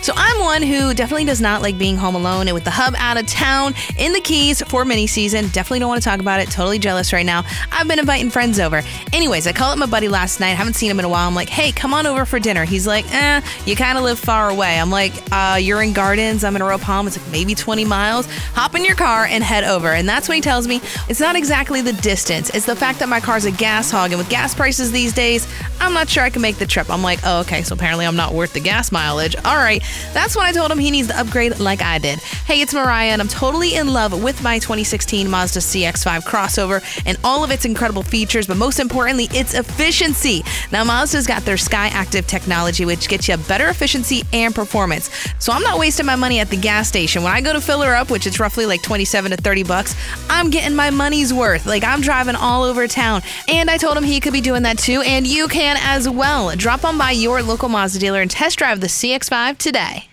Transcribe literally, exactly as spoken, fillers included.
So I'm one who definitely does not like being home alone, and with the hub out of town in the Keys for mini season, definitely don't want to talk about it. Totally jealous right now. I've been inviting friends over. Anyways, I call up my buddy last night. Haven't seen him in a while. I'm like, hey, come on over for dinner. He's like, eh, you kind of live far away. I'm like, uh, you're in Gardens. I'm in Royal Palm. It's like maybe twenty miles. Hop in your car and head over. And that's when he tells me it's not exactly the distance. It's the fact that my car's a gas hog. And with gas prices these days, I'm not sure I can make the trip. I'm like, oh, okay. So apparently I'm not worth the gas mileage. All right. That's when I told him he needs to upgrade like I did. Hey, it's Mariah, and I'm totally in love with my twenty sixteen Mazda C X five crossover and all of its incredible features, but most importantly, its efficiency. Now, Mazda's got their Sky Active technology, which gets you better efficiency and performance. So I'm not wasting my money at the gas station. When I go to fill her up, which is roughly like twenty-seven to thirty bucks, I'm getting my money's worth. Like, I'm driving all over town. And I told him he could be doing that too, and you can as well. Drop on by your local Mazda dealer and test drive the C X five today.